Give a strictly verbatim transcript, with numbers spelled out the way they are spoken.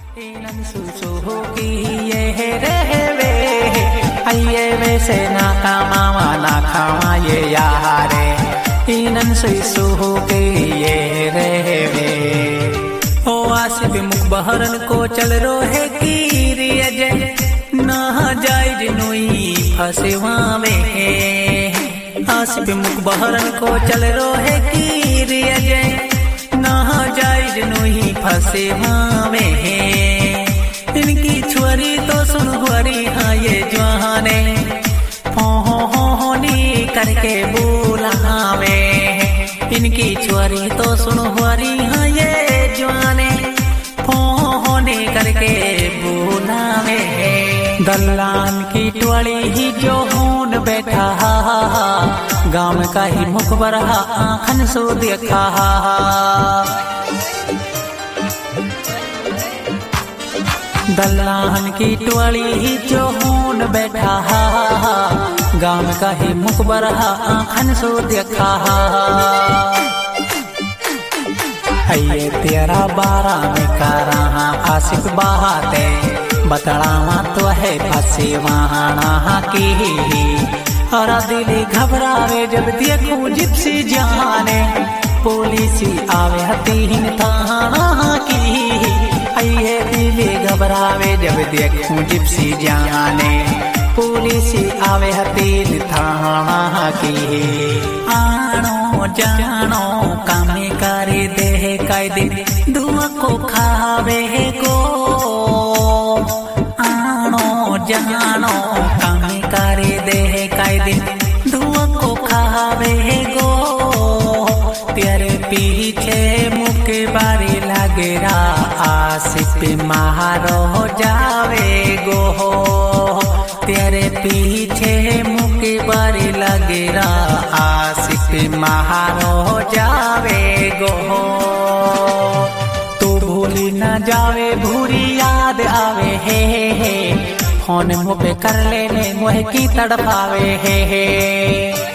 इनन सुसु की ये रहवे आइए वैसे ना कामा ना खावा ये यारे इनन सुसु की ये रहवे ओ आसिफ मुख बहरन को चल रो है की रियज ना जाय जिनुई फसेवा में आसिफ मुख बहरन को चल रो है की रियज ना जाय जिनुई फसेवा में इनकी छुरी तो सुन हुरी हाँ ये जवाने हो हो हो होनी करके बुलावे इनकी छुरी तो सुन हुरी हाँ ये जवाने हो हो होनी करके बुलावे दल्लान की टोली ही जो हून बैठा गांव का ही मुखबर आँखन सो देखा दल्लान की टोली ही जो हून बैठा गांव का ही मुखबर आँखन सो देखा ये तेरा बारा में कारा आशिक बहाते बतड़ावा तो है फंसे वहां की और दिली घबरावे जब देखूं जिप्सी जाने पुलिस आवे हतीन थाना की ये दिली घबरावे जब देखूं जिप्सी जाने पुलिस आवे हतीन थाना की आनो जानो कामे करे दे कायदे दुआ को खावे को आनो जानो कामे करे दे कायदे दुआ को खावे गो तेरे पीछे मुके बारी लगेरा आसिफ महारो जावे गो तेरे पीछे मुके बारी लगेरा आसिफ महारो जावे गो तू भूली न जावे भूरी याद आवे हे हे फोन मुँह पे कर लेने मुँह की तड़पावे हे हे